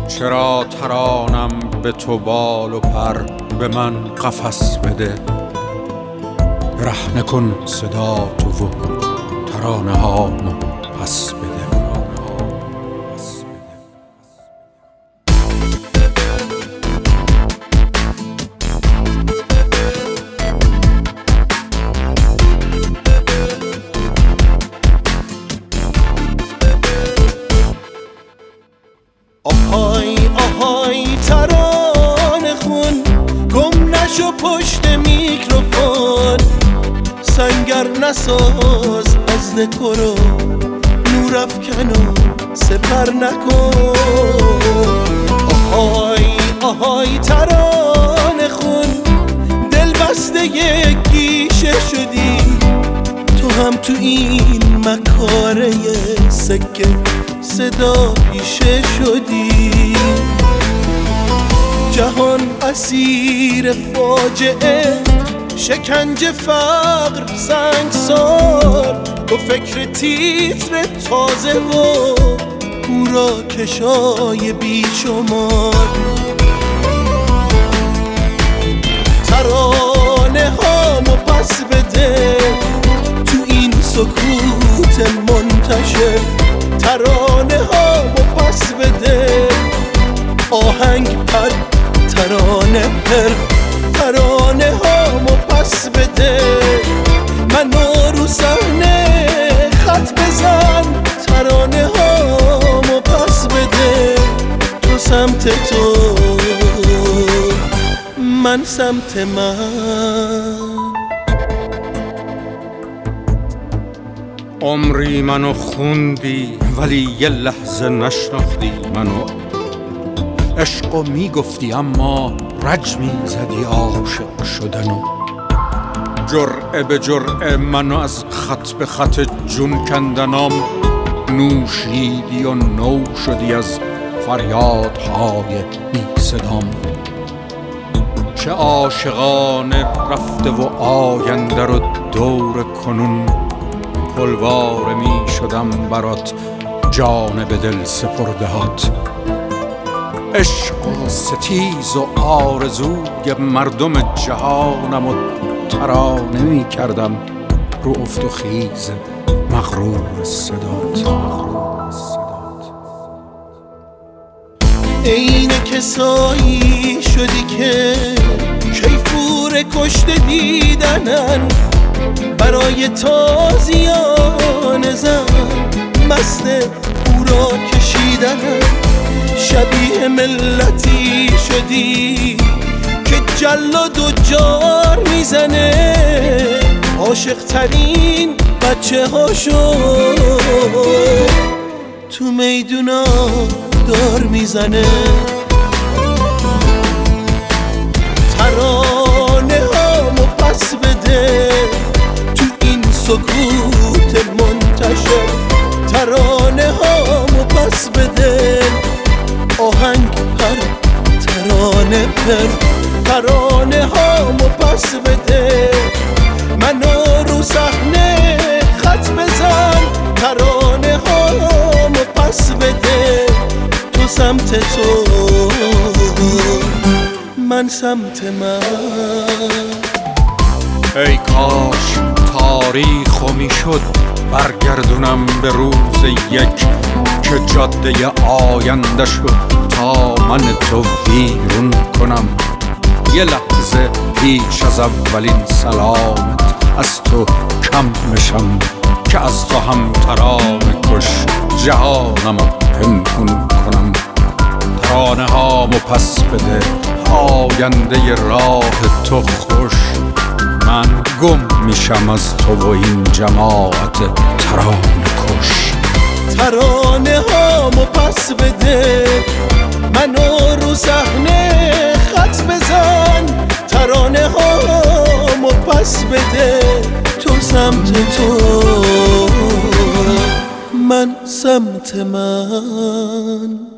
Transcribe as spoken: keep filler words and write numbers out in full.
چرا ترانم به تو بال و پر، به من قفس بده. برهنه کن صدا تو و ترانه هامو پس بده. آهای آهای ترانه خون، گم نشو پشت میکروفون. سنگر نساز از دکورو، نور افکن و سپر نکن. آهای آهای ترانه خون، دل بسته یک گیشه شدی. تو هم تو این مکاره سکه صدا پیشه شدی. جهان اسیر فاجعه، شکنجه فقر سنگسار. تو فکر تیتر تازه و هورا کشای بیشمار. ترانه هامو پس بده تو این سکوت منتشر. ترانه هامو پس بده، آهنگ پر ترانه پر. ترانه هامو پس بده، منو رو صحنه خط بزن. ترانه هامو پس بده، تو سمت تو من سمت من. عمری منو خوندی ولی یه لحظه نشناختی منو. عشقو میگفتی اما رج میزدی عاشق شدنو. جرعه به جرعه منو از خط به خط جون کندنام نوشیدی و نو شدی از فریادهای بی صدام. چه عاشقانه رفته و آینده رو دور کنون. پلوار می شدم برات جان به دل سپردهات. عشق و ستیز و آرزوی مردم جهانم و ترانه می کردم رو افت و خیز مغرور صدات. عین کسایی شدی که کیفور کشته دیدنن. برای تازیان زن مست او را کشیدنن. شبیه ملتی شدی که جلاد و جار میزنه. عاشق ترین بچه هاشو تو میدونا دار میزنه. ترانه هامو پس بده تو این سکوت منتشر. ترانه هامو پس بده، آهنگ پر ترانه پر. ترانه هامو پس بده، منو رو صحنه خط بزن. ترانه هامو پس بده، تو سمت تو من سمت من. ای کاش تاریخو میشد برگردونم به روز یک که جاده آینده شد تا من تو ویرون کنم. یه لحظه پیش از اولین سلامت از تو کم میشم که از تو هم ترانه کش جهانمو پنهون کنم. ترانه هامو پس بده، آینده راه تو خوش. من گم میشم از تو و این جماعت ترانه کش. ترانه هامو پس بده، منو رو صحنه خط بزن. ترانه هامو پس بده، تو سمت تو من سمت من.